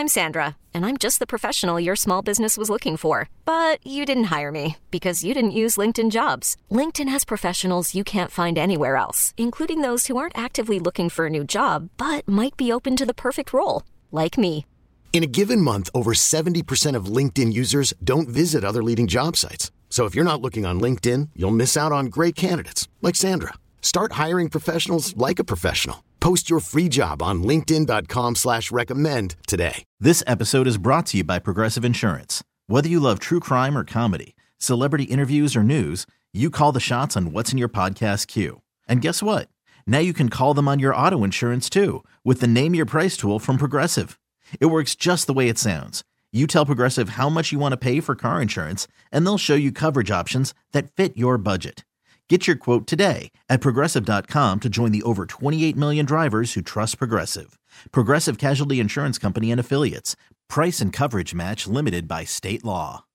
I'm Sandra, and I'm just the professional your small business was looking for. But you didn't hire me because you didn't use LinkedIn Jobs. LinkedIn has professionals you can't find anywhere else, including those who aren't actively looking for a new job, but might be open to the perfect role, like me. In a given month, over 70% of LinkedIn users don't visit other leading job sites. So if you're not looking on LinkedIn, you'll miss out on great candidates like Sandra. Start hiring professionals like a professional. Post your free job on linkedin.com/recommend today. This episode is brought to you by Progressive Insurance. Whether you love true crime or comedy, celebrity interviews or news, you call the shots on what's in your podcast queue. And guess what? Now you can call them on your auto insurance too with the Name Your Price tool from Progressive. It works just the way it sounds. You tell Progressive how much you want to pay for car insurance, and they'll show you coverage options that fit your budget. Get your quote today at Progressive.com to join the over 28 million drivers who trust Progressive. Progressive Casualty Insurance Company and Affiliates. Price and coverage match limited by state law.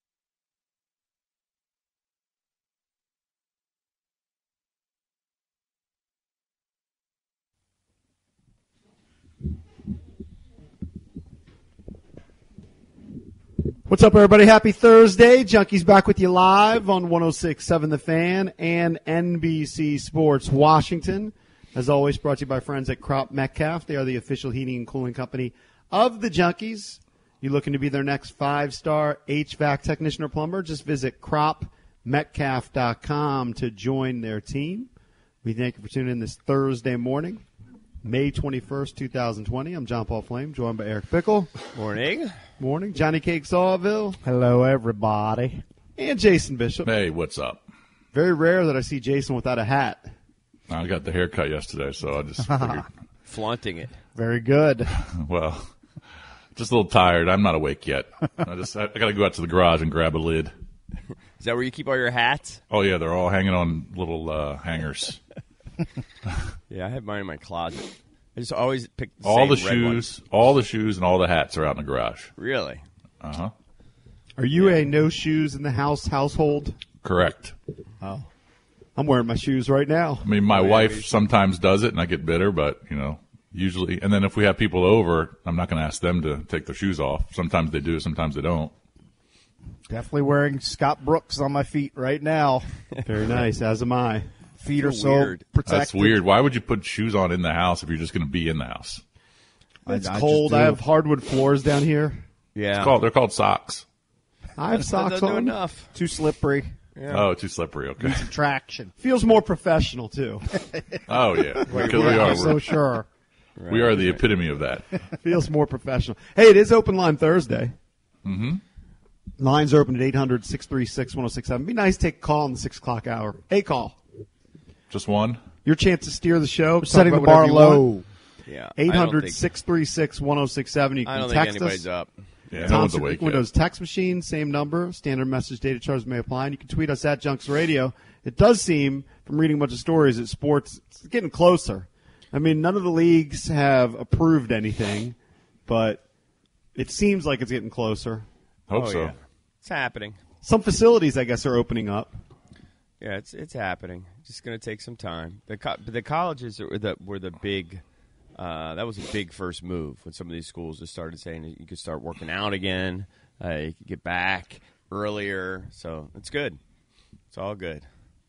What's up, everybody? Happy Thursday. Junkies back with you live on 106.7 The Fan and NBC Sports Washington. As always, brought to you by friends at Crop Metcalf. They are the official heating and cooling company of the Junkies. You looking to be their next 5-star HVAC technician or plumber? Just visit cropmetcalf.com to join their team. We thank you for tuning in this Thursday morning, May 21st, 2020. I'm John Paul Flame, joined by Eric Pickle. Morning. Morning. Johnny Cake Sawville. Hello, everybody. And Jason Bishop. Hey, what's up? Very rare that I see Jason without a hat. I got the haircut yesterday, so I just figured. Flaunting it. Very good. Well, just a little tired. I'm not awake yet. I got to go out to the garage and grab a lid. Is that where you keep all your hats? Oh, yeah, they're all hanging on little hangers. Yeah, I have mine in my closet. I just always pick the all same the red shoes, one. all the shoes, and all the hats are out in the garage. Really? Uh-huh. Are you a no shoes in the house household? Correct. Oh. I'm wearing my shoes right now. I mean, my wife sometimes does it, and I get bitter, but, usually. And then if we have people over, I'm not going to ask them to take their shoes off. Sometimes they do, sometimes they don't. Definitely wearing Scott Brooks on my feet right now. Very nice, as am I. Feet are so weird. protected. That's weird. Why would you put shoes on in the house if you're just going to be in the house? It's I cold. just do. I have hardwood floors down here. Yeah. They're called socks. I have That socks doesn't do on. enough. Too slippery. Yeah. Oh, too slippery. Okay. Traction. Feels more professional, too. Oh, yeah. Because we I'm are. so sure. We are the epitome of that. Feels more professional. Hey, it is Open Line Thursday. Mm-hmm. Lines are open at 800-636-1067. Be nice to take a call in the 6 o'clock hour. Hey, call. Just one? Your chance to steer the show. Talk Setting the about bar whatever you want. low. Yeah. 800-636-1067. You I can don't think text anybody's us. up. Yeah, no one's Thompson awake Creek yet. Windows text machine, same number. Standard message data charges may apply. And you can tweet us at Junks Radio. It does seem, from reading a bunch of stories, that sports is getting closer. I mean, none of the leagues have approved anything, but it seems like it's getting closer. Hope Oh, so. yeah. It's happening. Some facilities, I guess, are opening up. Yeah, it's happening. Just going to take some time. The colleges were the big. That was a big first move when some of these schools just started saying that you could start working out again. You could get back earlier, so it's good. It's all good.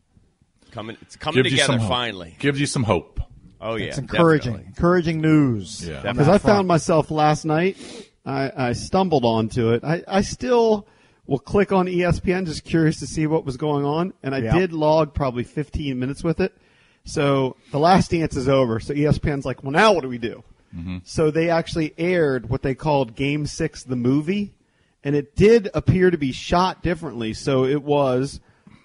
It's coming Gives you together some hope. finally. Gives you some hope. Oh yeah, It's encouraging. definitely. Encouraging news. Yeah. Because I found myself last night, I stumbled onto it. I still will click on ESPN, just curious to see what was going on, and I Yeah. did log probably 15 minutes with it. So the Last Dance is over, so ESPN's like, well, now what do we do? Mm-hmm. So they actually aired what they called Game 6, the movie, and it did appear to be shot differently. So it was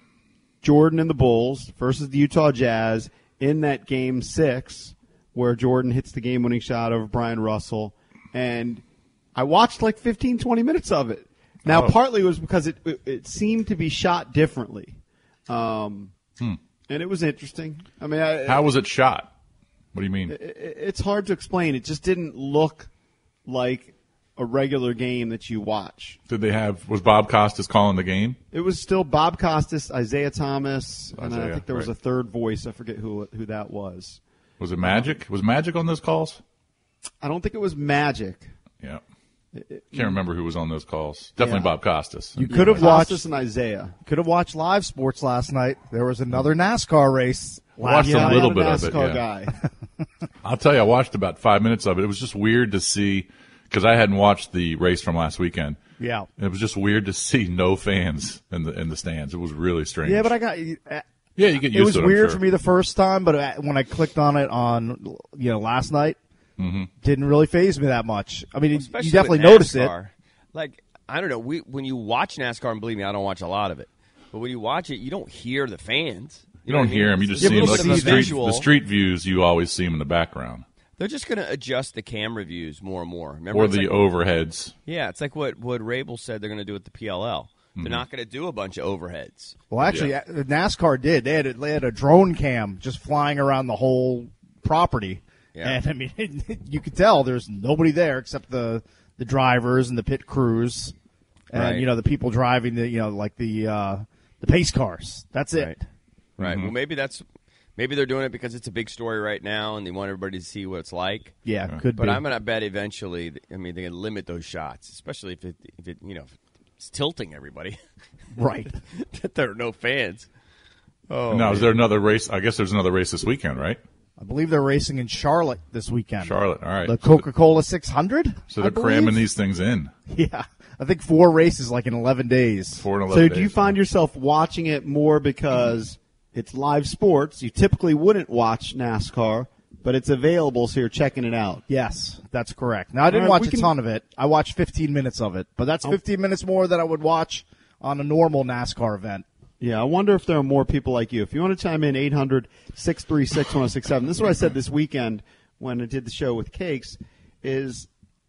Jordan and the Bulls versus the Utah Jazz in that Game 6 where Jordan hits the game-winning shot over Brian Russell. And I watched like 15, 20 minutes of it. Now, partly it was because it seemed to be shot differently. And it was interesting. I mean, How was it shot? What do you mean? it's hard to explain. It just didn't look like a regular game that you watch. Was Bob Costas calling the game? It was still Bob Costas, Isaiah Thomas, and I Isaiah, think there was right. a third voice. I forget who that was. Was it Magic? Was Magic on those calls? I don't think it was Magic. Yeah. Can't remember who was on those calls. Definitely Bob Costas. You could have watched Costas and Isaiah. Could have watched live sports last night. There was another NASCAR race. Watched a little bit of it. NASCAR Yeah. guy. I'll tell you, I watched about 5 minutes of it. It was just weird to see because I hadn't watched the race from last weekend. Yeah. It was just weird to see no fans in the stands. It was really strange. Yeah, but I got. you get used It was to it. weird I'm sure. for me the first time, but when I clicked on it on last night, didn't really faze me that much. I mean, Especially you definitely with notice it. NASCAR. Like, I don't know. When you watch NASCAR, and believe me, I don't watch a lot of it. But when you watch it, you don't hear the fans. You don't hear them. You just It's a see them little like bit of a the visual. street views. You always see them in the background They're just going to adjust the camera views more and more. Remember, or it's the like, overheads. yeah, it's like what Rabel said they're going to do with the PLL. They're not going to do a bunch of overheads. Well, actually, NASCAR did. They had a drone cam just flying around the whole property, Yeah. and I mean, you could tell there's nobody there except the drivers and the pit crews, and Right. the people driving the pace cars. That's it. Right. Well, maybe they're doing it because it's a big story right now, and they want everybody to see what it's like. Yeah, could But be. I'm going to bet eventually. I mean, they're going to limit those shots, especially if it's tilting everybody. Right. That there are no fans. Oh, Now, is there another race? I guess there's another race this weekend, right? I believe they're racing in Charlotte this weekend. Charlotte. All right. The Coca-Cola 600. So they're I believe? cramming these things in. Yeah, I think 4 races like in 11 days. 4 and 11 So days. do you find yourself watching it more because it's live sports? You typically wouldn't watch NASCAR, but it's available, so you're checking it out. Yes, that's correct. Now, I didn't All right, watch we a can- ton of it. I watched 15 minutes of it, but that's 15 minutes more than I would watch on a normal NASCAR event. Yeah, I wonder if there are more people like you. If you want to chime in, 800-636-1067. This is what I said this weekend when I did the show with Cakes, is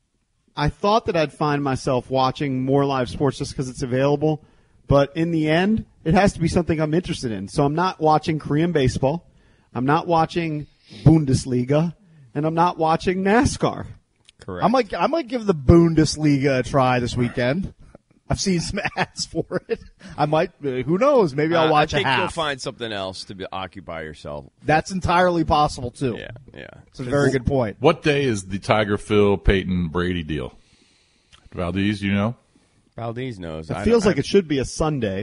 I thought that I'd find myself watching more live sports just because it's available, but in the end, it has to be something I'm interested in. So I'm not watching Korean baseball, I'm not watching Bundesliga, and I'm not watching NASCAR. correct. I might give the Bundesliga a try this weekend. I've seen some ads for it. I might. Who knows? Maybe I'll watch I think a half. you'll find something else to occupy yourself. That's entirely possible too. Yeah. It's a very good point. What day is the Tiger, Phil, Peyton, Brady deal? Valdez, you know? Valdez knows. It feels like it should be a Sunday.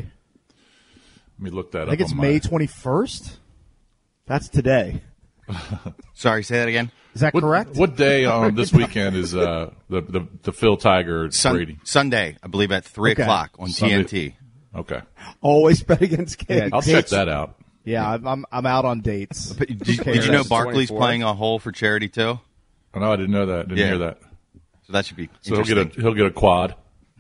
Let me look that up. I think it's on May my- 21st. That's today. Sorry, say that again. Is that correct? What day on this weekend is the Phil Tiger Brady? Sunday, I believe at 3 Okay. o'clock on Sunday. TNT. Okay, Always bet against Cakes. Yeah, I'll check that out. Yeah, I'm out on dates. But did cares? you know That's Barkley's 24th. playing a hole for charity too? Oh, no, I didn't know that. Didn't Yeah. hear that. So that should be So interesting. he'll get a quad.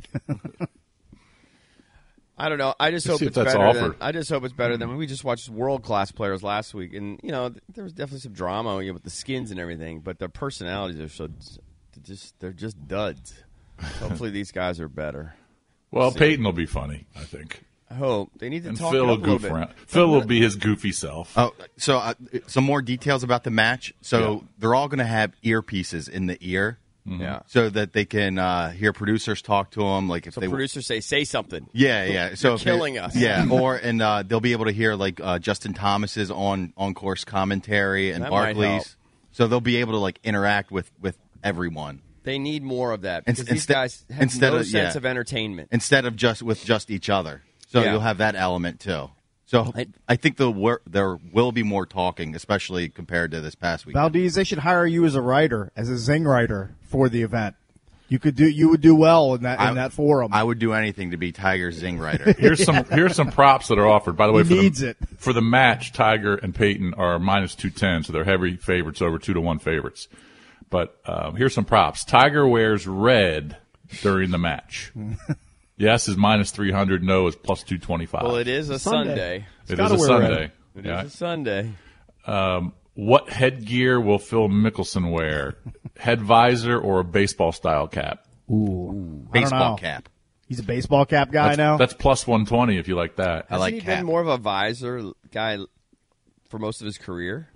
I don't know. I just hope see if it's that's better. offered. I just hope it's better than we just watched world class players last week, and there was definitely some drama with the skins and everything, but their personalities are they're just duds. Hopefully these guys are better. Well, Peyton will be funny, I think, I hope they need to and talk Phil it will up a little goof bit. around. Phil will be his goofy self. Oh, so some more details about the match. So they're all going to have earpieces in the ear, Yeah. so that they can hear producers talk to them. Like if So they producers say something. yeah. So if killing us. Yeah, and they'll be able to hear like Justin Thomas's on course commentary and That might help. Barkley's. So they'll be able to like interact with everyone They need more of that because these Instead- guys have instead no of- sense yeah. of entertainment. instead of just each other. So Yeah. you'll have that element too. So I think there will be more talking, especially compared to this past week. Valdez, they should hire you as a writer, as a zing writer for the event. You would do well in that forum. I would do anything to be Tiger's zing writer. Here's some props that are offered. By the way, He needs it. For the match, Tiger and Peyton are minus 210, so they're heavy favorites over 2-1 favorites. But here's some props. Tiger wears red during the match. Yes is minus 300. No is plus 225. Well, it is a Sunday. It gotta is a wear Sunday. It Yeah. is a Sunday. What headgear will Phil Mickelson wear? Head visor or a baseball style cap? Baseball know. cap. He's a baseball cap guy now. That's plus 120 if you like that. I like Hasn't he cap. been more of a visor guy for most of his career?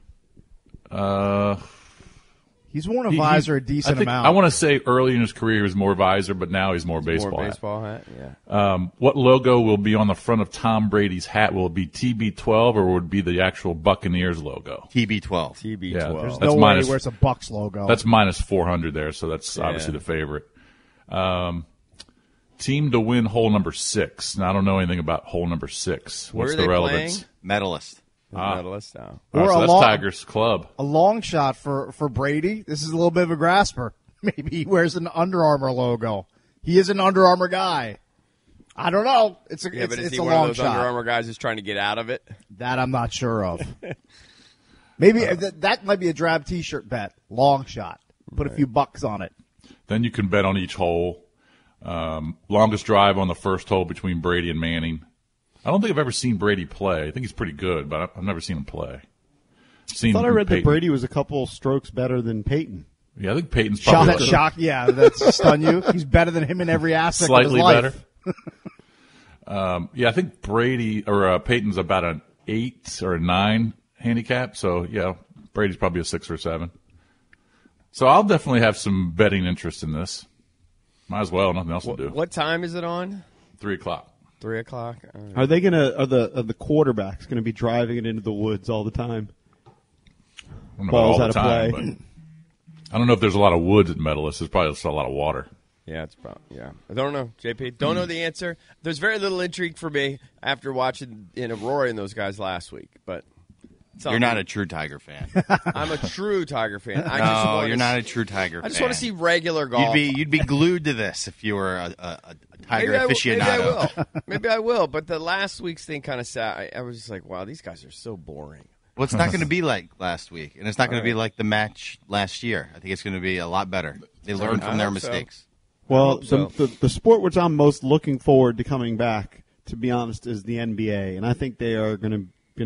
He's worn a visor a decent amount. I want to say early in his career he was more visor, but now he's more baseball. More hat. baseball hat, yeah. What logo will be on the front of Tom Brady's hat? Will it be TB12 or would it be the actual Buccaneers logo? TB12. TB12. Yeah, There's that's no way minus- he wears a Bucks logo. That's minus 400 there, so that's obviously the favorite. Team to win hole number 6. Now, I don't know anything about hole number 6. Where What's are the they relevance? playing? Medalist. Medalist now. Or So a that's long- Tiger's club. A long shot for Brady. This is a little bit of a grasper. Maybe he wears an Under Armour logo. He is an Under Armour guy. I don't know. It's a Yeah, but is it's he a one of long those shot. Under Armour guys who's trying to get out of it? That I'm not sure of. Maybe that might be a drab T-shirt bet. Long shot. Put a few bucks on it. Then you can bet on each hole. Longest drive on the first hole between Brady and Manning. I don't think I've ever seen Brady play. I think he's pretty good, but I've never seen him play. I thought I read that Brady was a couple strokes better than Peyton. Yeah, I think Peyton's probably Shock. Yeah, that's stun you. He's better than him in every aspect slightly of his life. better. Yeah, I think Peyton's about an 8 or a 9 handicap. So yeah, Brady's probably a 6 or 7. So I'll definitely have some betting interest in this. Might as well. Nothing else to do. What time is it on? 3 o'clock. 3 o'clock. All right. Are the quarterbacks gonna be driving it into the woods all the time? I don't know Balls about all out the of time, play. but I don't know if there's a lot of woods at Medalist. There's probably just a lot of water. Yeah, it's probably, yeah. I don't know, JP. Don't know the answer. There's very little intrigue for me after watching Rory and those guys last week. But You're not a true Tiger fan. I'm a true Tiger fan. No, you're not a true Tiger fan. I just want to see regular golf. You'd be glued to this if you were a Tiger aficionado. Maybe I will. But the last week's thing kind of sad. I was just like, wow, these guys are so boring. Well, it's not going to be like last week, and it's not going to be like the match last year. I think it's going to be a lot better. They learned from their hope so. mistakes. Well, so. the sport which I'm most looking forward to coming back, to be honest, is the NBA, and I think they are gonna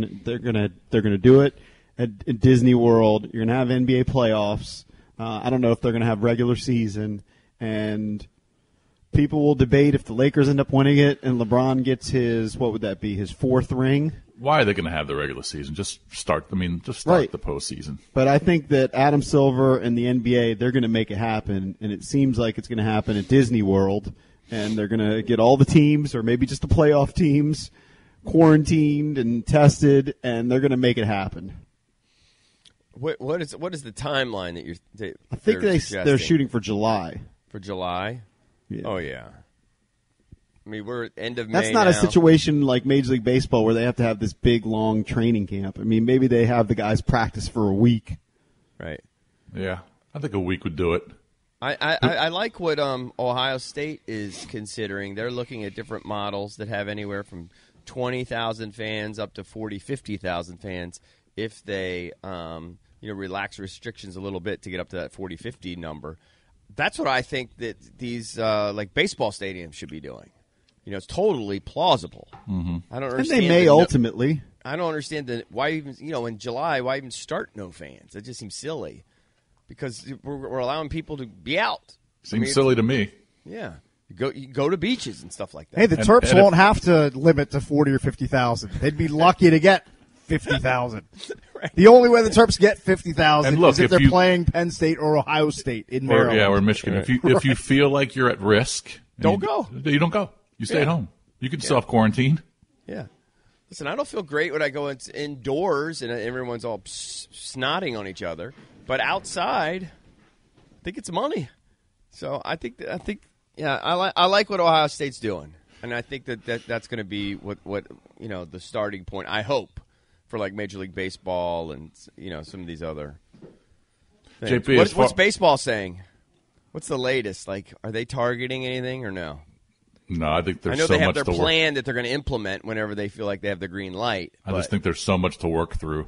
do it at Disney World. You're gonna have NBA playoffs. I don't know if they're gonna have regular season, and people will debate if the Lakers end up winning it and LeBron gets his, what would that be, his 4th ring. Why are they going to have the regular season? Just start the postseason. But I think that Adam Silver and the NBA, they're going to make it happen, and it seems like it's going to happen at Disney World, and they're going to get all the teams, or maybe just the playoff teams, quarantined and tested, and they're going to make it happen. What is the timeline that you're? I think they're shooting for July. For July? Yeah. Oh yeah. I mean, we're end of May. That's not now. a situation like Major League Baseball where they have to have this big, long training camp. I mean, maybe they have the guys practice for a week. Right. Yeah, I think a week would do it. I like what Ohio State is considering. They're looking at different models that have anywhere from 20,000 fans up to 50,000 fans if they relax restrictions a little bit to get up to that 50 number. That's what I think that these like baseball stadiums should be doing. It's totally plausible. Mm-hmm. I don't And understand. they may ultimately. I don't understand why even in July why even start no fans. That just seems silly because we're allowing people to be out. Seems silly to me. Yeah, you go to beaches and stuff like that. Hey, the Terps won't have to limit to 40 or 50,000. They'd be lucky to get 50,000. Right. The only way the Terps get 50,000 is if they're playing Penn State or Ohio State in Maryland. Or Michigan. If you feel like you're at risk, don't go. You don't go. You stay at home. You can self-quarantine. Yeah. Listen, I don't feel great when I go indoors and everyone's all snotting on each other. But outside, I think it's money. So I think I like what Ohio State's doing, and I think that's going to be what the starting point. I hope for like Major League Baseball and some of these other things. JP, what's baseball saying? What's the latest? Like, are they targeting anything or no? No, I think there's I know so they have much their to plan that they're going to implement whenever they feel like they have the green light. I just think there's so much to work through.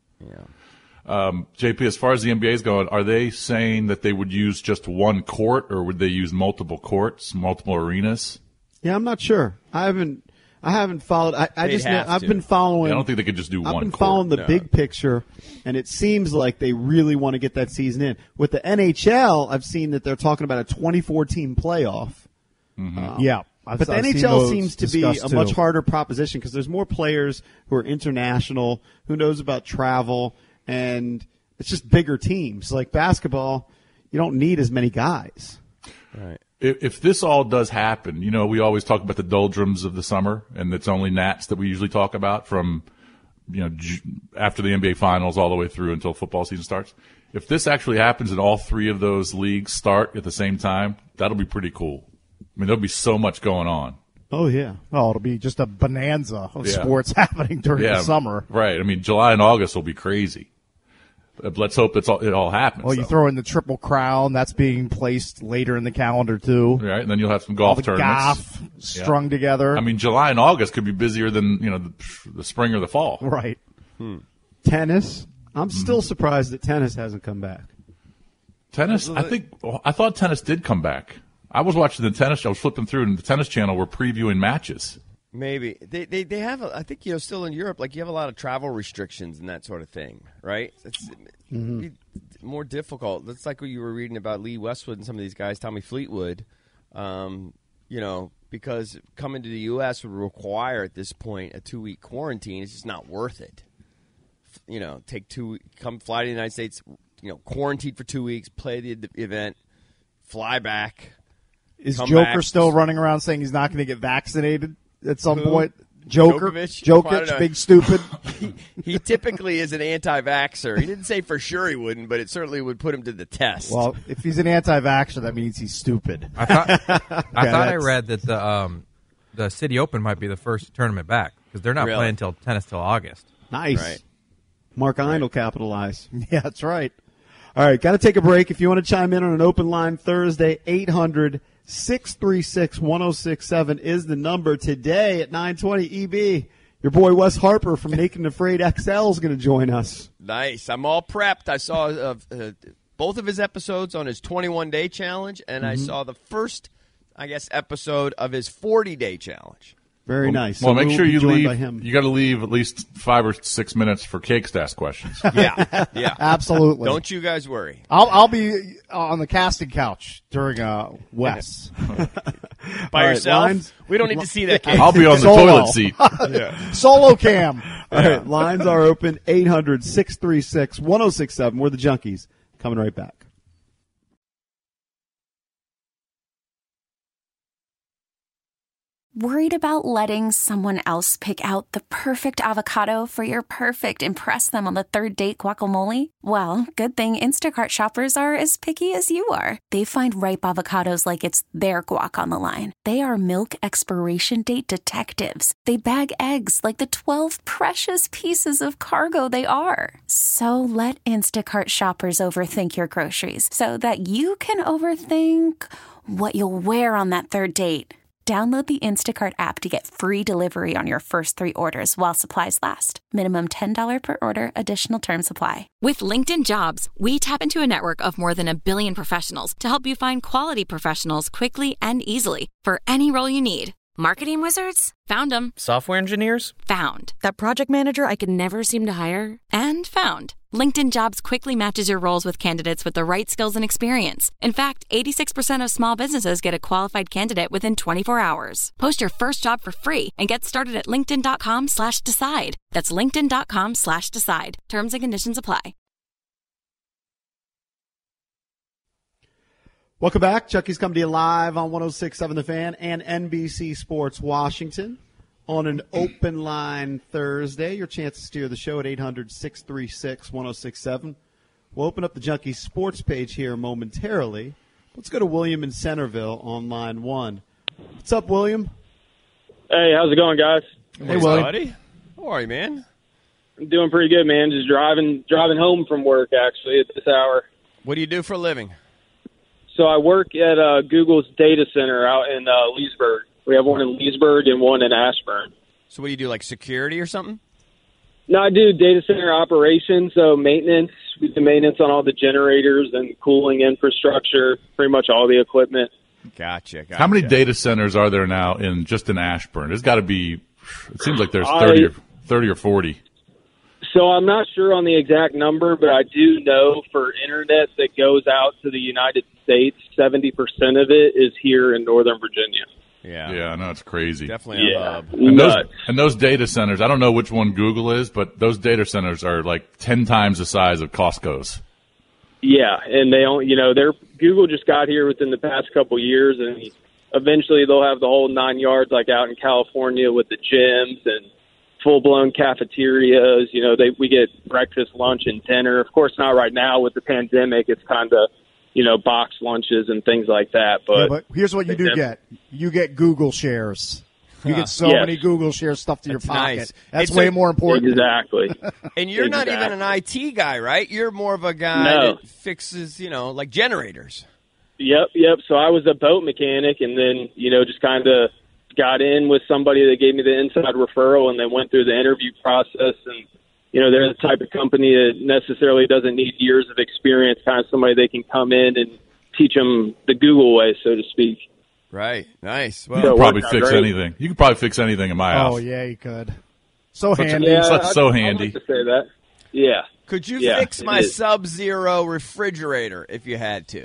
Yeah. JP, as far as the NBA is going, are they saying that they would use just one court, or would they use multiple courts, multiple arenas? Yeah, I'm not sure. I haven't followed. I've been following. Yeah, I don't think they could just do one court. I've been following the big picture, and it seems like they really want to get that season in. With the NHL, I've seen that they're talking about a 24-team playoff. Mm-hmm. Yeah. But the NHL seems to be a much harder proposition because there's more players who are international, who knows about travel, and it's just bigger teams. Like basketball, you don't need as many guys. Right. If this all does happen, we always talk about the doldrums of the summer, and it's only Nats that we usually talk about from, after the NBA Finals all the way through until football season starts. If this actually happens and all three of those leagues start at the same time, that'll be pretty cool. I mean, there'll be so much going on. Oh, yeah. Oh, it'll be just a bonanza of sports happening during the summer. Right. I mean, July and August will be crazy. Let's hope it all happens. Well, you throw in the Triple Crown. That's being placed later in the calendar, too. Right, and then you'll have some golf tournaments. Golf strung together. I mean, July and August could be busier than the spring or the fall. Right. Tennis. I'm still surprised that tennis hasn't come back. Tennis? I thought tennis did come back. I was watching the tennis. I was flipping through, and the Tennis Channel were previewing matches. Maybe they have. I think still in Europe, like you have a lot of travel restrictions and that sort of thing, right? It's more difficult. That's like what you were reading about Lee Westwood and some of these guys, Tommy Fleetwood. Because coming to the U.S. would require at this point a 2-week quarantine. It's just not worth it. Come fly to the United States. Quarantine for 2 weeks, play the event, fly back. Is Joker still running around saying he's not going to get vaccinated at some point? Jokic, big stupid. He typically is an anti-vaxxer. He didn't say for sure he wouldn't, but it certainly would put him to the test. Well, if he's an anti-vaxxer, that means he's stupid. I thought I read that the City Open might be the first tournament back because they're not playing tennis till August. Nice. Right. Mark Ein will capitalize. Yeah, that's right. All right, got to take a break. If you want to chime in on an open line Thursday, 800-636-1067 is the number. Today at 9:20 EB, your boy Wes Harper from Naked and Afraid XL is going to join us. Nice. I'm all prepped. I saw both of his episodes on his 21-day challenge, and I saw the first, episode of his 40-day challenge. Very nice. Well, make sure you leave. You got to leave at least 5 or 6 minutes for Cakes to ask questions. Yeah, absolutely. Don't you guys worry. I'll be on the casting couch during Wes. By yourself? We don't need to see that. Case. I'll be on the toilet seat. Solo cam. All right, lines are open. 800-636-1067. We're the Junkies. Coming right back. Worried about letting someone else pick out the perfect avocado for your perfect impress them on the third date guacamole? Well, good thing Instacart shoppers are as picky as you are. They find ripe avocados like it's their guac on the line. They are milk expiration date detectives. They bag eggs like the 12 precious pieces of cargo they are. So let Instacart shoppers overthink your groceries so that you can overthink what you'll wear on that third date. Download the Instacart app to get free delivery on your first 3 orders while supplies last. Minimum $10 per order. Additional terms apply. With LinkedIn Jobs, we tap into a network of more than 1 billion professionals to help you find quality professionals quickly and easily for any role you need. Marketing wizards? Found them. Software engineers? Found. That project manager I could never seem to hire? And found. LinkedIn Jobs quickly matches your roles with candidates with the right skills and experience. In fact, 86% of small businesses get a qualified candidate within 24 hours. Post your first job for free and get started at linkedin.com/decide. That's linkedin.com/decide. Terms and conditions apply. Welcome back. Chucky's coming to you live on 106.7 The Fan and NBC Sports Washington on an open line Thursday. Your chance to steer the show at 800-636-1067. We'll open up the Junkie Sports page here momentarily. Let's go to William in Centerville on line 1. What's up, William? Hey, how's it going, guys? Hey, William. Buddy. How are you, man? I'm doing pretty good, man. Just driving home from work, actually, at this hour. What do you do for a living? So I work at Google's data center out in Leesburg. We have one in Leesburg and one in Ashburn. So what do you do, like security or something? No, I do data center operations, so maintenance. We do maintenance on all the generators and cooling infrastructure, pretty much all the equipment. Gotcha. How many data centers are there now in Ashburn? There's got to be, it seems like there's 30 or 40. So I'm not sure on the exact number, but I do know for internet that goes out to the United States, 70% of it is here in Northern Virginia. Yeah, I know, it's crazy. Definitely a hub. And those data centers, I don't know which one Google is, but those data centers are like 10 times the size of Costco's. Yeah, and they don't, Google just got here within the past couple years, and eventually they'll have the whole 9 yards, like out in California with the gyms and full-blown cafeterias. You know, we get breakfast, lunch, and dinner. Of course, not right now with the pandemic. It's kind of, you know, box lunches and things like that. But here's what you do get. You get Google shares. You get so many Google shares stuffed in your pocket. Nice. That's way more important. Exactly. And you're not even an IT guy, right? You're more of a guy that fixes, you know, like generators. Yep. So I was a boat mechanic, and then, you know, just kind of got in with somebody that gave me the inside referral, and then went through the interview process. And, you know, they're the type of company that necessarily doesn't need years of experience, kind of somebody they can come in and teach them the Google way, so to speak. Right. Nice. Well, you could probably fix anything. You could probably fix anything in my house. Oh, yeah, you could. So handy. So handy. I'd like to say that. Yeah. Could you fix my Sub-Zero refrigerator if you had to?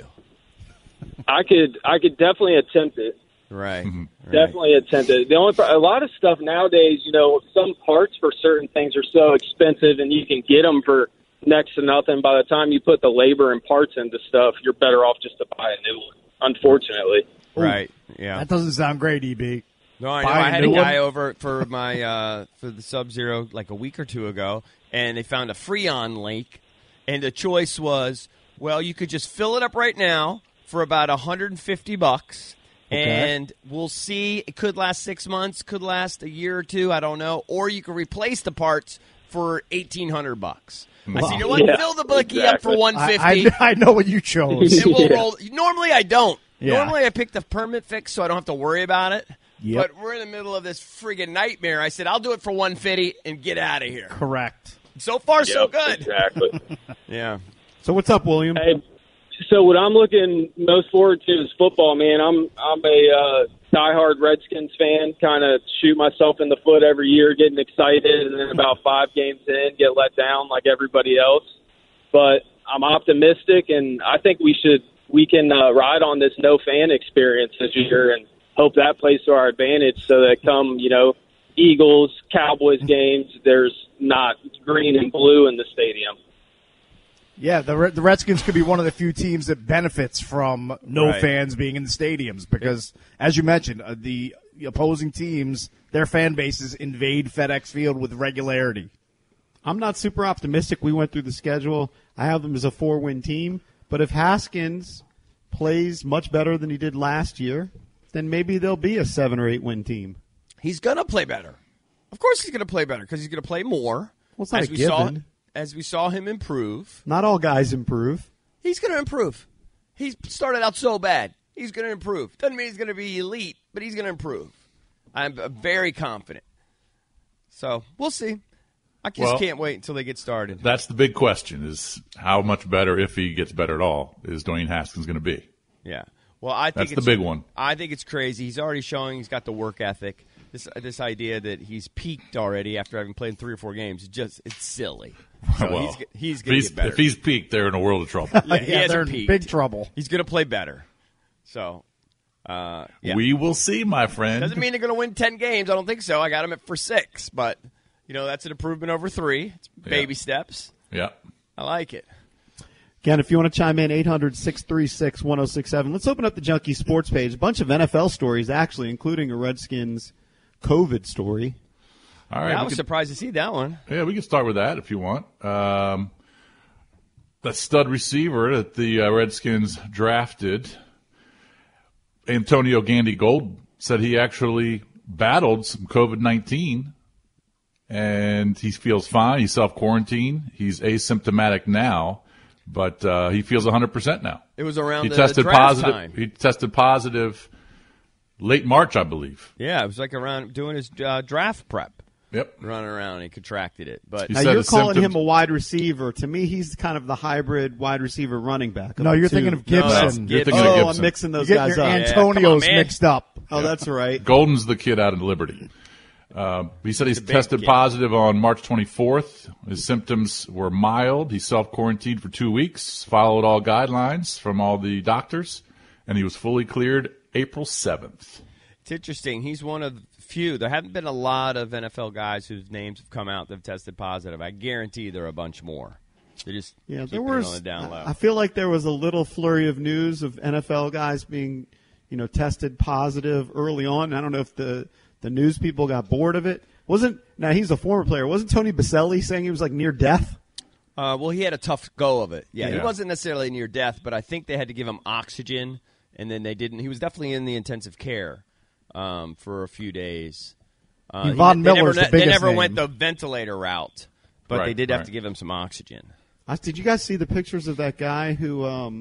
I could definitely attempt it. Right. Definitely attempt it. A lot of stuff nowadays, you know, some parts for certain things are so expensive, and you can get them for next to nothing. By the time you put the labor and parts into stuff, you're better off just to buy a new one, unfortunately. Right. Yeah. That doesn't sound great, EB. No, I know. I had a guy over for my for the Sub-Zero like a week or two ago, and they found a Freon leak, and the choice was, well, you could just fill it up right now for about $150, and we'll see. It could last 6 months, could last a year or two, I don't know, or you could replace the parts for $1,800. I said, you know what? Fill the bookie up for $150. I know what you chose. And we'll roll. Normally, I don't. Yeah. Normally, I pick the permit fix so I don't have to worry about it. Yep. But we're in the middle of this friggin' nightmare. I said, I'll do it for $150 and get out of here. Correct. So far, so good. Exactly. Yeah. So what's up, William? Hey, so what I'm looking most forward to is football, man. I'm a diehard Redskins fan, kind of shoot myself in the foot every year, getting excited, and then about 5 games in, get let down like everybody else. But I'm optimistic, and I think we can ride on this no fan experience this year and hope that plays to our advantage so that come, you know, Eagles, Cowboys games, there's not green and blue in the stadium. Yeah, the Redskins could be one of the few teams that benefits from no fans being in the stadiums because, as you mentioned, the opposing teams, their fan bases invade FedEx Field with regularity. I'm not super optimistic. We went through the schedule. I have them as a 4-win team. But if Haskins plays much better than he did last year, then maybe they'll be a 7 or 8 win team. He's going to play better. Of course he's going to play better because he's going to play more. Well, it's not a given. As we saw him improve. Not all guys improve. He's going to improve. He started out so bad. He's going to improve. Doesn't mean he's going to be elite, but he's going to improve. I'm very confident. So we'll see. I just can't wait until they get started. That's the big question is how much better, if he gets better at all, is Dwayne Haskins going to be? Yeah. Well, I think that's the big one. I think it's crazy. He's already showing he's got the work ethic. This idea that he's peaked already after having played 3 or 4 games, it's silly. So well, he's going to get better. If he's peaked, they're in a world of trouble. Yeah, they're in peaked. big trouble. He's going to play better. So, we will see, my friend. Doesn't mean they're going to win 10 games. I don't think so. I got him for 6, but that's an improvement over 3. It's baby steps. Yeah, I like it. Again, if you want to chime in, 800-636-1067. Let's open up the Junkie Sports page. A bunch of NFL stories, actually, including a Redskins COVID story. All right, I was surprised to see that one. Yeah, we can start with that if you want. The stud receiver that the Redskins drafted, Antonio Gandy-Gold, said he actually battled some COVID-19, and he feels fine. He's self-quarantined. He's asymptomatic now, but he feels 100% now. It was around the tested draft positive. time. He tested positive late March, I believe. Yeah, it was like around doing his draft prep. Yep. Running around, and he contracted it. But now you're calling him a wide receiver. To me, he's kind of the hybrid wide receiver running back. No, you're thinking of Gibson. You're thinking of Gibson. I'm mixing those guys up. Antonio's mixed up. Oh, that's right. Golden's the kid out of Liberty. He said he's tested positive on March 24th. His symptoms were mild. He self-quarantined for 2 weeks, followed all guidelines from all the doctors, and he was fully cleared April 7th. It's interesting. He's one of the few. There haven't been a lot of NFL guys whose names have come out that have tested positive. I guarantee there are a bunch more. They just keep it on the down low. I feel like there was a little flurry of news of NFL guys being, tested positive early on. I don't know if the news people got bored of it, Now he's a former player. Wasn't Tony Baselli saying he was like near death? Well, he had a tough go of it. Yeah, Yeah. he wasn't necessarily near death, but I think they had to give him oxygen, and then they didn't. He was definitely in the intensive care for a few days. Von Miller's the biggest They never name. went the ventilator route, but they did have to give him some oxygen. Did you guys see the pictures of that guy who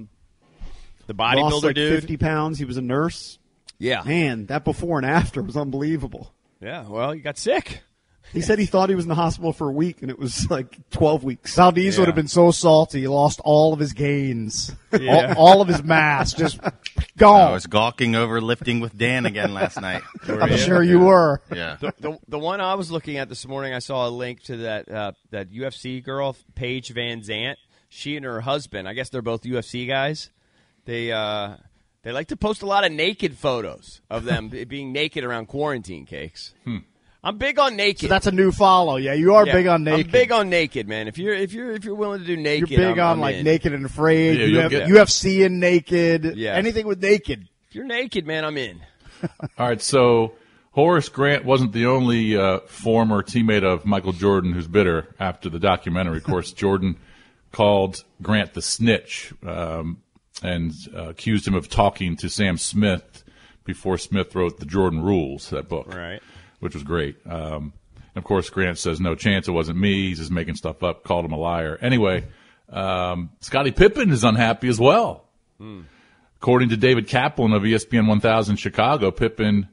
the bodybuilder lost like dude? 50 pounds? He was a nurse. Yeah. Man, that before and after was unbelievable. Yeah, well, he got sick. He said he thought he was in the hospital for a week, and it was like 12 weeks. Valdez would have been so salty. He lost all of his gains, Yeah. all of his mass, just gone. I was gawking over lifting with Dan again last night. I'm sure you were. Yeah. The one I was looking at this morning, I saw a link to that UFC girl, Paige Van Zant. She and her husband, I guess they're both UFC guys. They like to post a lot of naked photos of them being naked around quarantine cakes. I'm big on naked. So that's a new follow. Yeah, you are big on naked. I'm big on naked, man. If you're willing to do naked, You're big on I'm like in. Naked and Afraid. Yeah, you you'll have get- UFC and naked. Yeah. Anything with naked. If you're naked, man, I'm in. All right, so Horace Grant wasn't the only former teammate of Michael Jordan who's bitter after the documentary. Of course, Jordan called Grant the snitch and accused him of talking to Sam Smith before Smith wrote the Jordan Rules, that book, Right. which was great. And of course, Grant says, no chance, it wasn't me. He's just making stuff up, called him a liar. Anyway, Scottie Pippen is unhappy as well. According to David Kaplan of ESPN 1000 Chicago, Pippen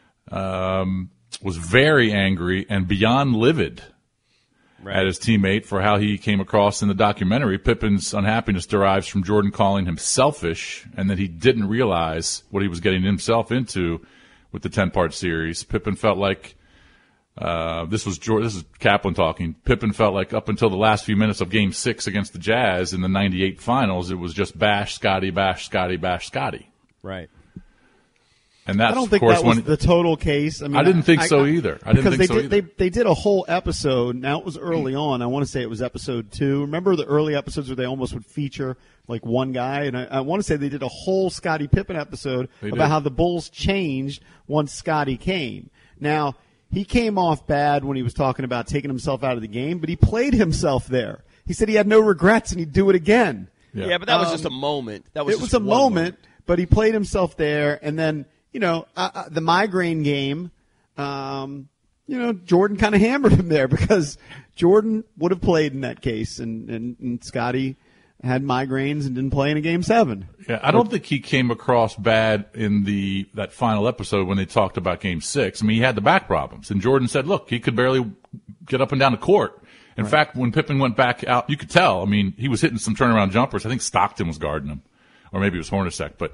was very angry and beyond livid at his teammate for how he came across in the documentary. Pippen's unhappiness derives from Jordan calling him selfish and that he didn't realize what he was getting himself into with the 10-part series. Pippen felt like this is Kaplan talking. Pippen felt like up until the last few minutes of Game 6 against the Jazz in the 98 finals, it was just bash, Scotty, bash, Scotty, bash, Scotty. Right. And that's, I don't think of course, that was when the total case. I mean, I didn't think so either. I didn't think so either. They did a whole episode. Now, it was early on. I want to say it was episode 2. Remember the early episodes where they almost would feature like one guy? And I want to say they did a whole Scottie Pippen episode about how the Bulls changed once Scottie came. Now, he came off bad when he was talking about taking himself out of the game, but he played himself there. He said he had no regrets and he'd do it again. Yeah, but that was just a moment. That was It was a moment, but he played himself there. And then, the migraine game, Jordan kind of hammered him there because Jordan would have played in that case, and Scottie had migraines and didn't play in a Game 7. Yeah, I don't think he came across bad in that final episode when they talked about Game 6. I mean, he had the back problems, and Jordan said, look, he could barely get up and down the court. In fact, when Pippen went back out, you could tell. I mean, he was hitting some turnaround jumpers. I think Stockton was guarding him, or maybe it was Hornacek, but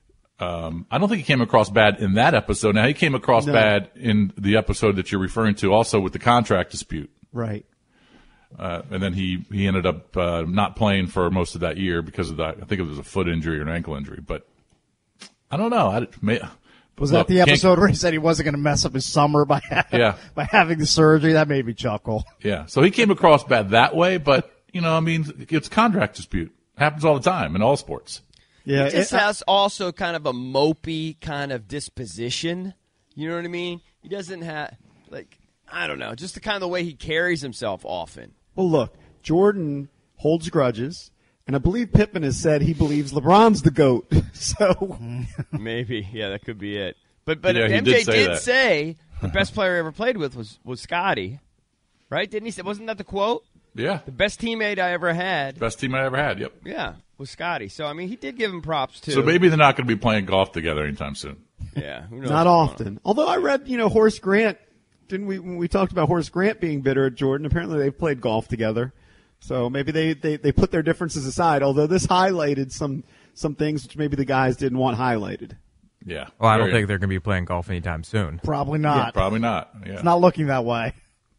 I don't think he came across bad in that episode. Now, he came across bad in the episode that you're referring to, also with the contract dispute. Right. And then he ended up not playing for most of that year because of that. I think it was a foot injury or an ankle injury. But I don't know. Was that the episode where he said he wasn't going to mess up his summer by having the surgery? That made me chuckle. Yeah. So he came across bad that way, but it's a contract dispute. It happens all the time in all sports. Yeah, he just has also kind of a mopey kind of disposition. You know what I mean? He doesn't have, I don't know, just the kind of the way he carries himself often. Well, look, Jordan holds grudges, and I believe Pippen has said he believes LeBron's the GOAT. So maybe, yeah, that could be it. But Yeah, MJ did that. say the best player he ever played with was Scottie, right? Didn't he say? Wasn't that the quote? Yeah. The best teammate I ever had. Best team I ever had, yep. Yeah, was Scottie. So, I mean, he did give him props, too. So maybe they're not going to be playing golf together anytime soon. Yeah, who knows? not often. Although I read, Horace Grant, didn't we? When we talked about Horace Grant being bitter at Jordan, apparently they've played golf together. So maybe they put their differences aside. Although this highlighted some things which maybe the guys didn't want highlighted. Yeah. Well, I don't think they're going to be playing golf anytime soon. Probably not. Yeah, probably not. Yeah. It's not looking that way.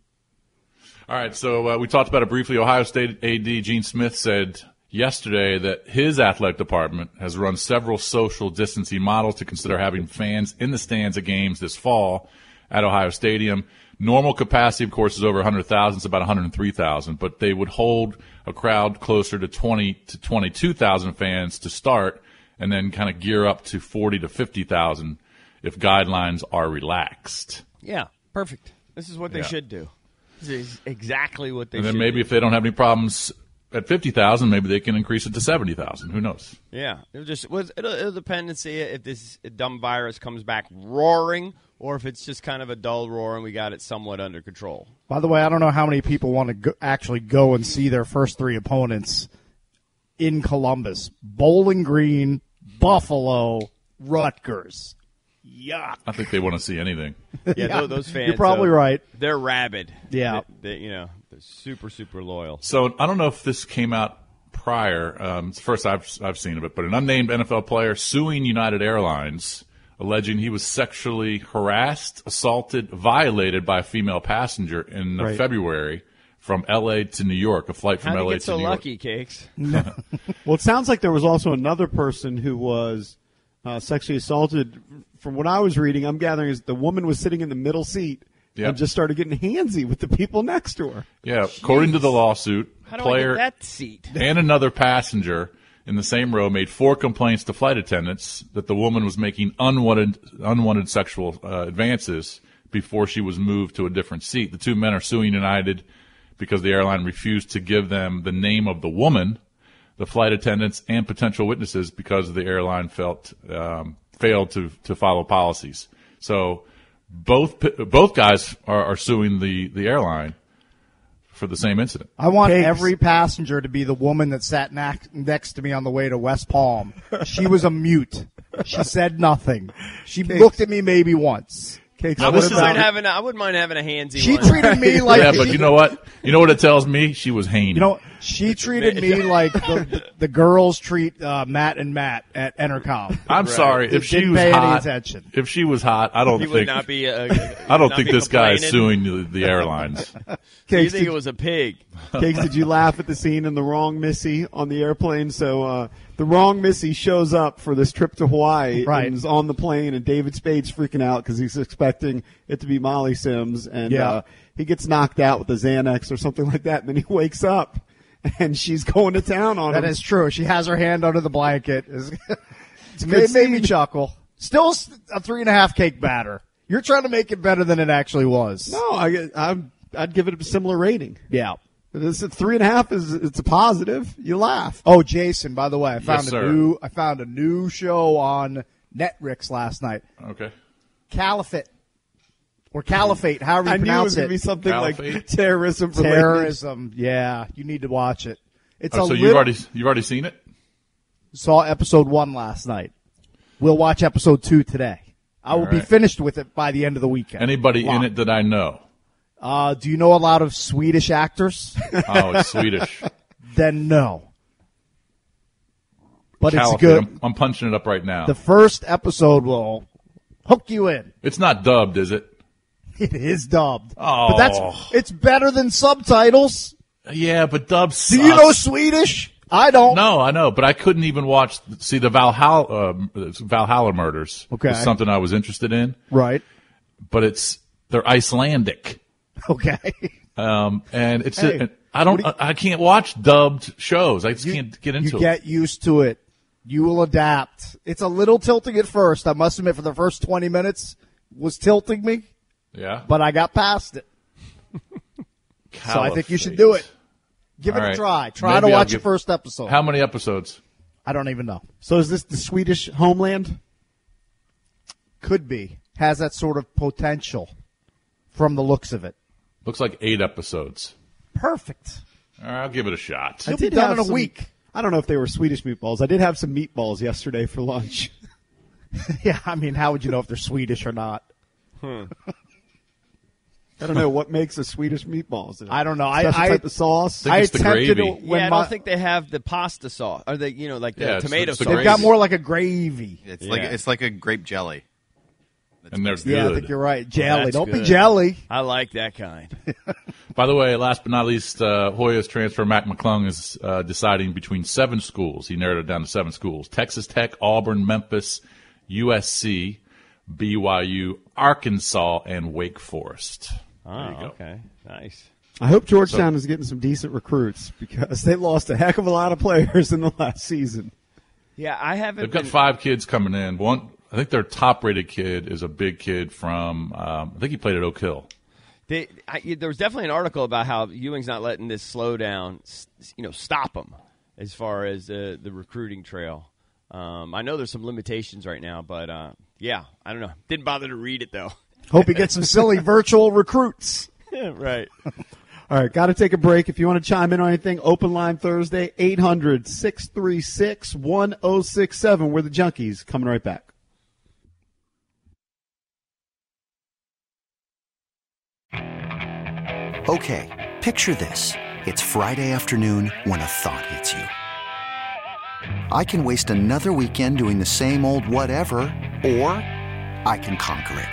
All right, so we talked about it briefly. Ohio State AD Gene Smith said yesterday that his athletic department has run several social distancing models to consider having fans in the stands at games this fall at Ohio Stadium. Normal capacity, of course, is over 100,000. It's about 103,000, but they would hold a crowd closer to 20 to 22,000 fans to start and then kind of gear up to 40 to 50,000 if guidelines are relaxed. Yeah, perfect. This is what they should do. This is exactly what they should do. And then maybe if they don't have any problems at 50,000, maybe they can increase it to 70,000. Who knows? Yeah. It'll depend and see if this dumb virus comes back roaring or if it's just kind of a dull roar and we got it somewhat under control. By the way, I don't know how many people want to actually go and see their first three opponents in Columbus. Bowling Green, Buffalo, Rutgers. Yuck. I think they want to see anything. Yeah, those fans. You're probably right. They're rabid. Yeah. They're super, super loyal. So I don't know if this came out prior. It's the first I've seen of it, but an unnamed NFL player suing United Airlines, alleging he was sexually harassed, assaulted, violated by a female passenger in February from L.A. to New York, a flight from L.A. to New York. How do you get so lucky, Cakes? Well, it sounds like there was also another person who was sexually assaulted. From what I was reading, I'm gathering is the woman was sitting in the middle seat and just started getting handsy with the people next to her. Yeah, according to the lawsuit, how do player I get that seat? And another passenger in the same row made 4 complaints to flight attendants that the woman was making unwanted sexual advances before she was moved to a different seat. The 2 men are suing United because the airline refused to give them the name of the woman, the flight attendants, and potential witnesses because the airline failed to follow policies. So both guys are suing the airline for the same incident. I want every passenger to be the woman that sat next to me on the way to West Palm. She was a mute. She said nothing. She looked at me maybe once. I wouldn't mind having a handsy She one. treated me like... Yeah, but you know what? You know what it tells me? She was Haney. You know, she treated me like the girls treat Matt and Matt at Entercom. I'm sorry if she was pay hot. any attention. If she was hot, I don't He think. would not be. I don't think this guy is suing the airlines. You think it was a pig? Cakes, did you laugh at the scene in The Wrong Missy on the airplane? So the Wrong Missy shows up for this trip to Hawaii and is on the plane, and David Spade's freaking out because he's expecting it to be Molly Sims, and he gets knocked out with a Xanax or something like that, and then he wakes up. And she's going to town on him. That is true. She has her hand under the blanket. It made me chuckle. Still a 3.5 cake batter. You're trying to make it better than it actually was. No, I'd give it a similar rating. Yeah. This at 3.5 it's a positive. You laugh. Oh, Jason, by the way, I found Yes, I found a new show on Netflix last night. Okay. Caliphate. Or Caliphate, however you I knew it pronounce was going to be something Caliphate. like terrorism. Terrorism, yeah. You need to watch it. It's So you've already seen it? Saw episode 1 last night. We'll watch episode 2 today. I will be finished with it by the end of the weekend. Anybody in it that I know? Do you know a lot of Swedish actors? Oh, it's Swedish. Then no. But Caliphate. it's good. I'm punching it up right now. The first episode will hook you in. It's not dubbed, is it? It is dubbed. Oh. But it's better than subtitles. Yeah, but dubbed sucks. Do you know Swedish? I don't. No, I know, but I couldn't even watch. See, the Valhalla murders. Okay. Was something I was interested in. Right. But they're Icelandic. Okay. And it's Hey, I can't watch dubbed shows. I just can't get into You it. get used to it. You will adapt. It's a little tilting at first. I must admit, for the first 20 minutes, was tilting me. Yeah. But I got past it. So I think you should do it. Give All it a right. try. Try Maybe to I'll watch the first episode. How many episodes? I don't even know. So is this the Swedish homeland? Could be. Has that sort of potential from the looks of it. Looks like 8 episodes. Perfect. All right, I'll give it a shot. You'll be done in a some- week. I don't know if they were Swedish meatballs. I did have some meatballs yesterday for lunch. Yeah, I mean, how would you know if they're Swedish or not? I don't know what makes a Swedish meatball. Is it a I don't know. Special I type of sauce. think it's the gravy. I don't think they have the pasta sauce. Or the Yeah, tomato it's the sauce. They've got more like a gravy. It's like a grape jelly. And they're good. Yeah, I think you're right. Jelly. That's Don't be good. jelly. I like that kind. By the way, last but not least, Hoya's transfer, Mac McClung, is deciding between 7 schools. He narrowed it down to 7 schools. Texas Tech, Auburn, Memphis, USC, BYU, Arkansas, and Wake Forest. There you go. Okay. Nice. I hope Georgetown is getting some decent recruits because they lost a heck of a lot of players in the last season. Yeah, I haven't. They've got 5 kids coming in. One, I think their top-rated kid is a big kid from, I think he played at Oak Hill. There was definitely an article about how Ewing's not letting this slowdown, stop him as far as the recruiting trail. I know there's some limitations right now, but I don't know. Didn't bother to read it though. Hope he gets some silly virtual recruits. Yeah, right. All right, got to take a break. If you want to chime in on anything, open line Thursday, 800-636-1067. We're the Junkies. Coming right back. Okay, picture this. It's Friday afternoon when a thought hits you. I can waste another weekend doing the same old whatever, or I can conquer it.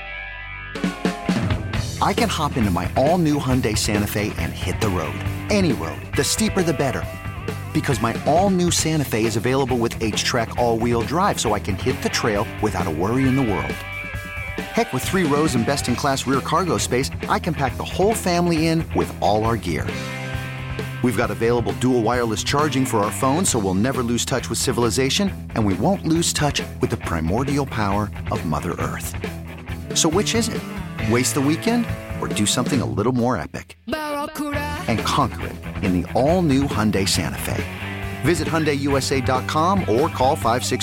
I can hop into my all-new Hyundai Santa Fe and hit the road. Any road. The steeper, the better. Because my all-new Santa Fe is available with H-Track all-wheel drive, so I can hit the trail without a worry in the world. Heck, with 3 rows and best-in-class rear cargo space, I can pack the whole family in with all our gear. We've got available dual wireless charging for our phones, so we'll never lose touch with civilization, and we won't lose touch with the primordial power of Mother Earth. So which is it? Waste the weekend or do something a little more epic? And conquer it in the all-new Hyundai Santa Fe. Visit HyundaiUSA.com or call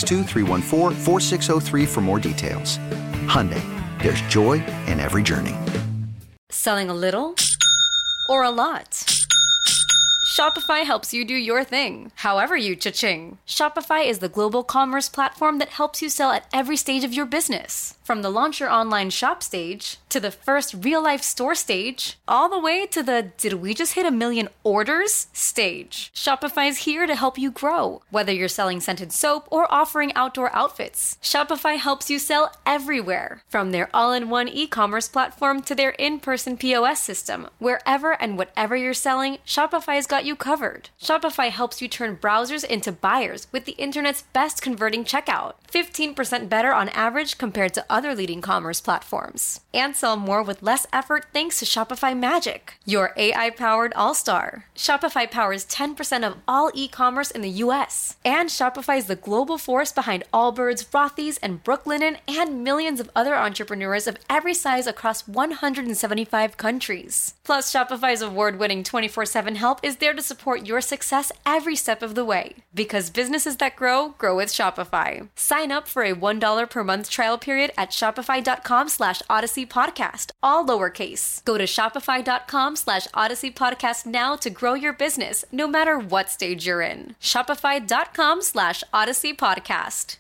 562-314-4603 for more details. Hyundai, there's joy in every journey. Selling a little or a lot? Shopify helps you do your thing, however you cha-ching. Shopify is the global commerce platform that helps you sell at every stage of your business. From the launch your online shop stage, to the first real-life store stage, all the way to the did we just hit 1 million orders stage. Shopify's here to help you grow. Whether you're selling scented soap or offering outdoor outfits, Shopify helps you sell everywhere. From their all-in-one e-commerce platform to their in-person POS system, wherever and whatever you're selling, Shopify's got you covered. Shopify helps you turn browsers into buyers with the internet's best converting checkout. 15% better on average compared to other leading commerce platforms. And sell more with less effort thanks to Shopify Magic, your AI-powered all-star. Shopify powers 10% of all e-commerce in the U.S. And Shopify is the global force behind Allbirds, Rothy's, and Brooklinen, and millions of other entrepreneurs of every size across 175 countries. Plus, Shopify's award-winning 24/7 help is there to support your success every step of the way. Because businesses that grow with Shopify. Sign up for a $1 per month trial period at shopify.com/Odyssey Podcast, all lowercase. Go to shopify.com/Odyssey Podcast now to grow your business, no matter what stage you're in. Shopify.com/Odyssey Podcast.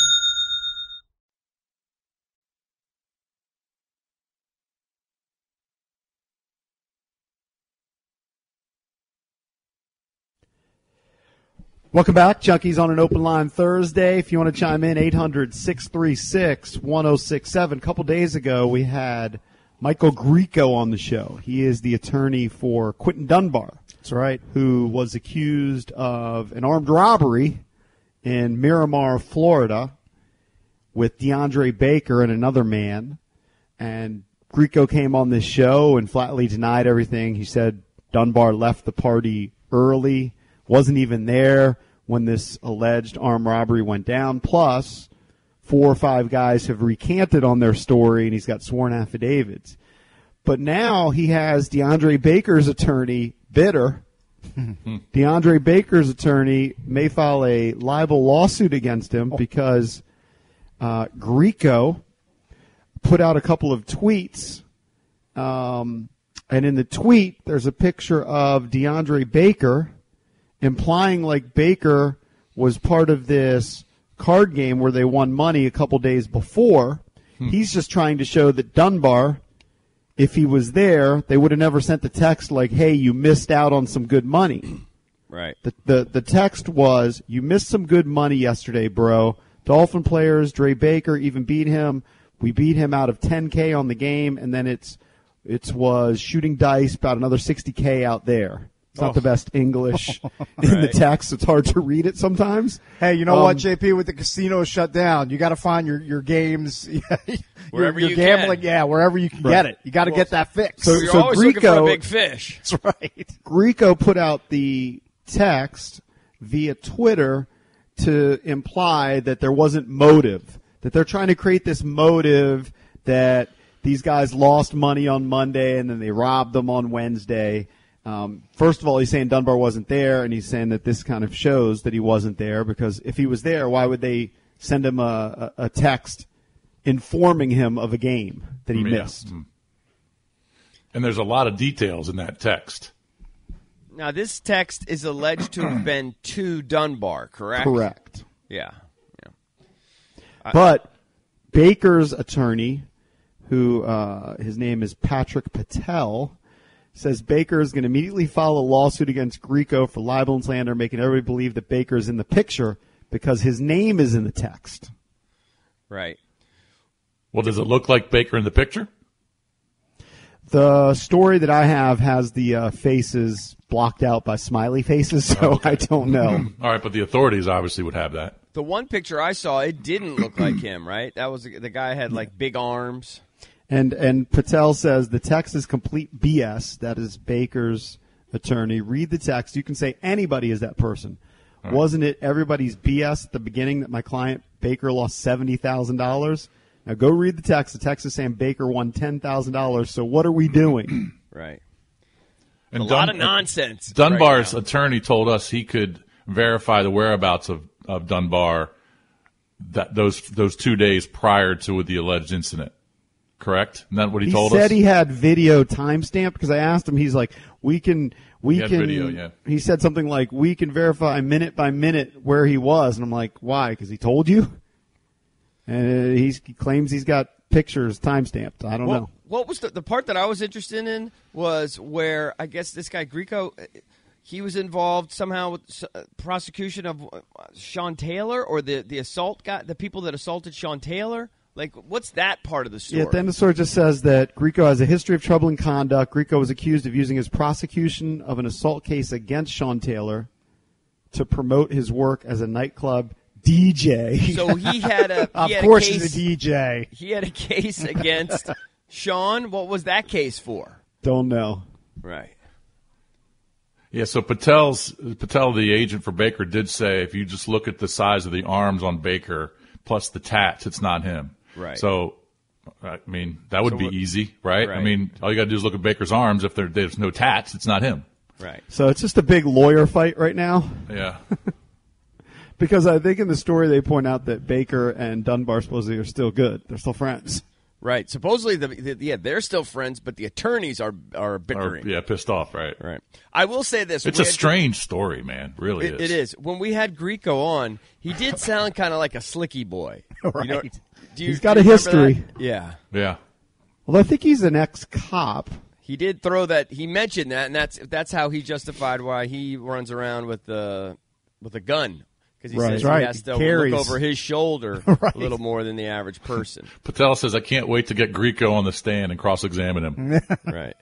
Welcome back. Junkies on an open line Thursday. If you want to chime in, 800-636-1067. A couple days ago, we had Michael Grieco on the show. He is the attorney for Quentin Dunbar. That's right. Who was accused of an armed robbery in Miramar, Florida, with DeAndre Baker and another man. And Grieco came on this show and flatly denied everything. He said Dunbar left the party early, wasn't even there when this alleged armed robbery went down. Plus, 4 or 5 guys have recanted on their story, and he's got sworn affidavits. But now he has DeAndre Baker's attorney bitter. DeAndre Baker's attorney may file a libel lawsuit against him because Grieco put out a couple of tweets. And in the tweet, there's a picture of DeAndre Baker implying like Baker was part of this card game where they won money a couple days before. He's just trying to show that Dunbar, if he was there, they would have never sent the text like, hey, you missed out on some good money. Right. The text was, you missed some good money yesterday, bro. Dolphin players, Dre Baker even beat him. We beat him out of $10K on the game, and then it was shooting dice, about another $60K out there. It's not the best English in the text. It's hard to read it sometimes. Hey, you know what, JP? With the casinos shut down, you got to find your games, wherever your you gambling, can. Wherever you can get it. You got to get that fix. So you're always looking for a big fish. That's right. Grieco put out the text via Twitter to imply that there wasn't motive, that they're trying to create this motive that these guys lost money on Monday and then they robbed them on Wednesday. First of all, he's saying Dunbar wasn't there, and he's saying that this kind of shows that he wasn't there, because if he was there, why would they send him a text informing him of a game that he missed? And there's a lot of details in that text. Now, this text is alleged to have been to Dunbar, correct? Correct. Yeah. But Baker's attorney, who his name is Patrick Patel, says Baker is going to immediately file a lawsuit against Grieco for libel and slander, making everybody believe that Baker is in the picture because his name is in the text. Right. Well, does it look like Baker in the picture? The story that I have has the faces blocked out by smiley faces, so I don't know. All right, but the authorities obviously would have that. The one picture I saw, it didn't look like him, right? That was the guy had like big arms. And Patel says the text is complete BS. That is Baker's attorney. Read the text. You can say anybody is that person. Right. Wasn't it everybody's BS at the beginning that my client Baker lost $70,000? Now go read the text. The text is saying Baker won $10,000. So what are we doing? Right. And a lot of nonsense. Dunbar's attorney told us he could verify the whereabouts of Dunbar that those 2 days prior to the alleged incident. Correct? Isn't that what he told us? He said he had video timestamp, because I asked him, he's like, we can video, yeah. He said something like, we can verify minute by minute where he was. And I'm like, why? Because he told you? And he claims he's got pictures timestamped. I don't know. What was the part that I was interested in was where I guess this guy Grieco, he was involved somehow with prosecution of Sean Taylor, or the assault guy, the people that assaulted Sean Taylor. Like, what's that part of the story? Yeah, then the story just says that Grieco has a history of troubling conduct. Grieco was accused of using his prosecution of an assault case against Sean Taylor to promote his work as a nightclub DJ. So he had a of course he's a DJ. He had a case against Sean. What was that case for? Don't know. Right. Yeah, so Patel, the agent for Baker, did say if you just look at the size of the arms on Baker plus the tats, it's not him. Right. So, I mean, that would be easy, right? I mean, all you got to do is look at Baker's arms. If there's no tats, it's not him. Right. So it's just a big lawyer fight right now. Yeah. Because I think in the story they point out that Baker and Dunbar supposedly are still good. They're still friends. Right. Supposedly, they're still friends, but the attorneys are bickering. Pissed off, right? Right. I will say this. It's a strange story, man. Really is. It is. When we had Grieco on, he did sound kind of like a slicky boy. Right. You know, he's got a history. That? Yeah. Yeah. Well, I think he's an ex-cop. He did throw that. He mentioned that, and that's how he justified why he runs around with a gun. Because he says he has to look over his shoulder a little more than the average person. Patel says, I can't wait to get Grieco on the stand and cross-examine him. Right.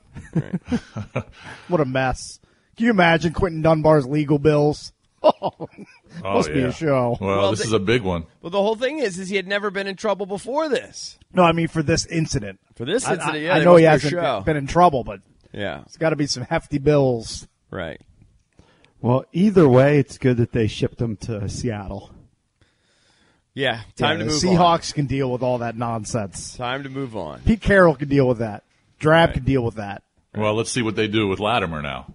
What a mess. Can you imagine Quentin Dunbar's legal bills? Must be a show. Well, this is a big one. Well, the whole thing is he had never been in trouble before this. No, I mean for this incident. For this incident, I know he hasn't been in trouble, but it's got to be some hefty bills. Right. Well, either way, it's good that they shipped him to Seattle. Yeah, time to move on. Seahawks can deal with all that nonsense. Time to move on. Pete Carroll can deal with that. Drab can deal with that. Well, let's see what they do with Latimer now.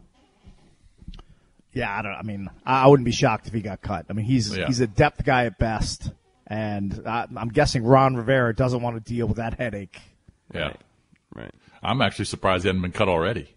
Yeah, I wouldn't be shocked if he got cut. I mean, he's a depth guy at best, and I'm guessing Ron Rivera doesn't want to deal with that headache. Yeah. Right. I'm actually surprised he hadn't been cut already.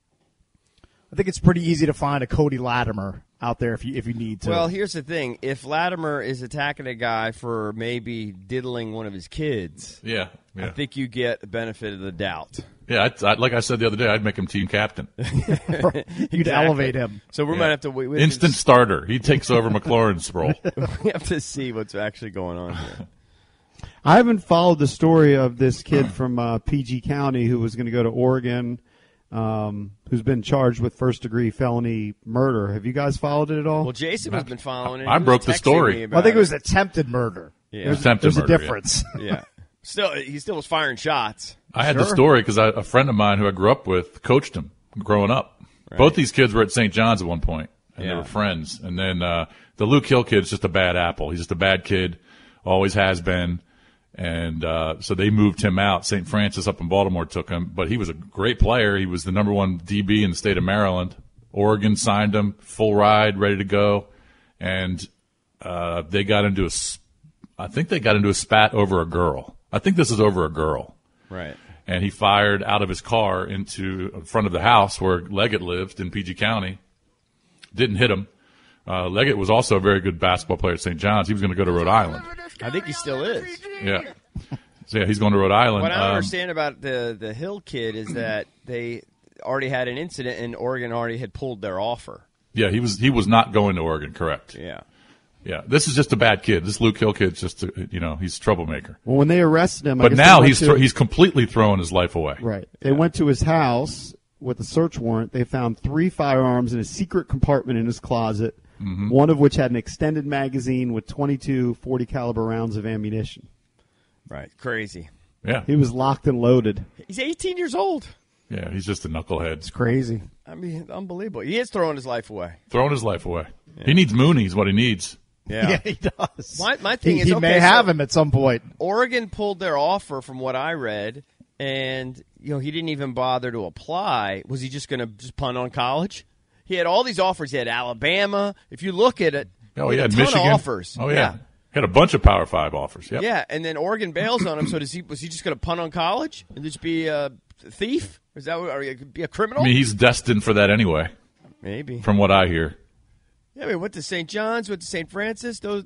I think it's pretty easy to find a Cody Latimer out there if you need to. Well, here's the thing. If Latimer is attacking a guy for maybe diddling one of his kids, I think you get the benefit of the doubt. Yeah, like I said the other day, I'd make him team captain. You'd elevate him. So we might have to wait. Instant starter. He takes over McLaurin's role. We have to see what's actually going on here. I haven't followed the story of this kid from PG County who was going to go to Oregon, who's been charged with first-degree felony murder. Have you guys followed it at all? Well, Jason has been following it. I broke the story. I think it was attempted murder. Yeah. There's a difference. Yeah. He still was firing shots. I had the story because a friend of mine who I grew up with coached him growing up. Right. Both these kids were at St. John's at one point, and they were friends. And then the Luke Hill kid's just a bad apple. He's just a bad kid, always has been. And so they moved him out. St. Francis up in Baltimore took him, but he was a great player. He was the number one DB in the state of Maryland. Oregon signed him, full ride, ready to go. And they got into a spat over a girl. I think this is over a girl. Right. And he fired out of his car into in front of the house where Leggett lived in PG County. Didn't hit him. Leggett was also a very good basketball player at St. John's. He was going to go to Rhode Island. I think he still is. Yeah. So, yeah, he's going to Rhode Island. What I don't understand about the Hill kid is that they already had an incident and Oregon already had pulled their offer. Yeah, he was not going to Oregon, correct. Yeah. Yeah, this is just a bad kid. This Luke Hill kid's just, he's a troublemaker. Well, when they arrested him, but now he's completely throwing his life away. Right. They went to his house with a search warrant. They found 3 firearms in a secret compartment in his closet, one of which had an extended magazine with 22 .40 caliber rounds of ammunition. Right. Crazy. Yeah. He was locked and loaded. He's 18 years old. Yeah, he's just a knucklehead. It's crazy. I mean, unbelievable. He is throwing his life away. Throwing his life away. Yeah. He needs Mooney is what he needs. Yeah, he does. My thing is, he may have him at some point. Oregon pulled their offer from what I read, and he didn't even bother to apply. Was he just going to punt on college? He had all these offers. He had Alabama. If you look at it, he had a ton Michigan. of offers. Oh yeah. He had a bunch of Power 5 offers. Yep. Yeah, and then Oregon bails on him. So was he just going to punt on college and just be a thief? Is that be a criminal? I mean, he's destined for that anyway. Maybe, from what I hear. Yeah, we went to St. John's, went to St. Francis. Those,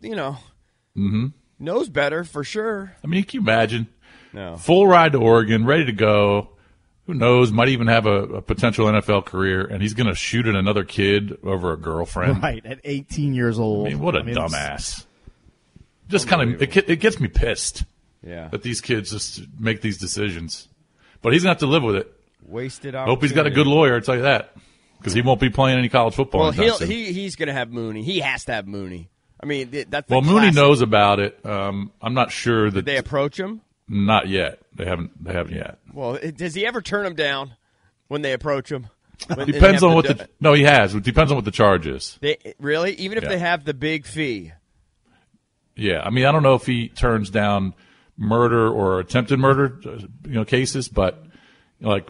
knows better for sure. I mean, can you imagine? No. Full ride to Oregon, ready to go. Who knows? Might even have a potential NFL career, and he's going to shoot at another kid over a girlfriend. Right, at 18 years old. I mean, what a dumbass. Just kind of, it gets me pissed. Yeah. That these kids just make these decisions. But he's going to have to live with it. Wasted opportunity. Hope he's got a good lawyer, I'll tell you that. Because he won't be playing any college football. Well, he's going to have Mooney. He has to have Mooney. I mean, that's the Mooney knows about it. I'm not sure that. Did they approach him? Not yet. They haven't yet. Well, does he ever turn him down when they approach him? Depends on what No, he has. It depends on what the charge is. Really? Even if they have the big fee? Yeah. I mean, I don't know if he turns down murder or attempted murder, cases, but like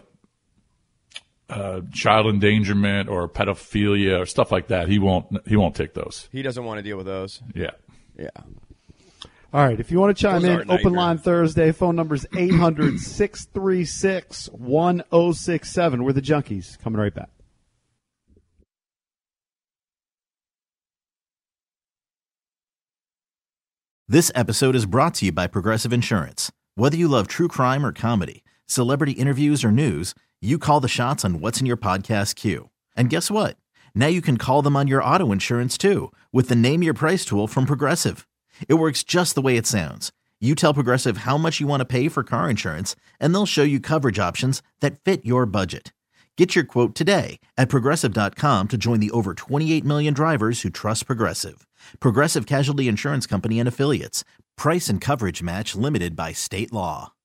child endangerment or pedophilia or stuff like that, he won't take those. He doesn't want to deal with those. Yeah. Yeah. All right, if you want to chime in, Open Line Thursday, phone number is 800-636-1067. We're the Junkies. Coming right back. This episode is brought to you by Progressive Insurance. Whether you love true crime or comedy, celebrity interviews or news, you call the shots on what's in your podcast queue. And guess what? Now you can call them on your auto insurance too with the Name Your Price tool from Progressive. It works just the way it sounds. You tell Progressive how much you want to pay for car insurance, and they'll show you coverage options that fit your budget. Get your quote today at Progressive.com to join the over 28 million drivers who trust Progressive. Progressive Casualty Insurance Company and Affiliates. Price and coverage match limited by state law.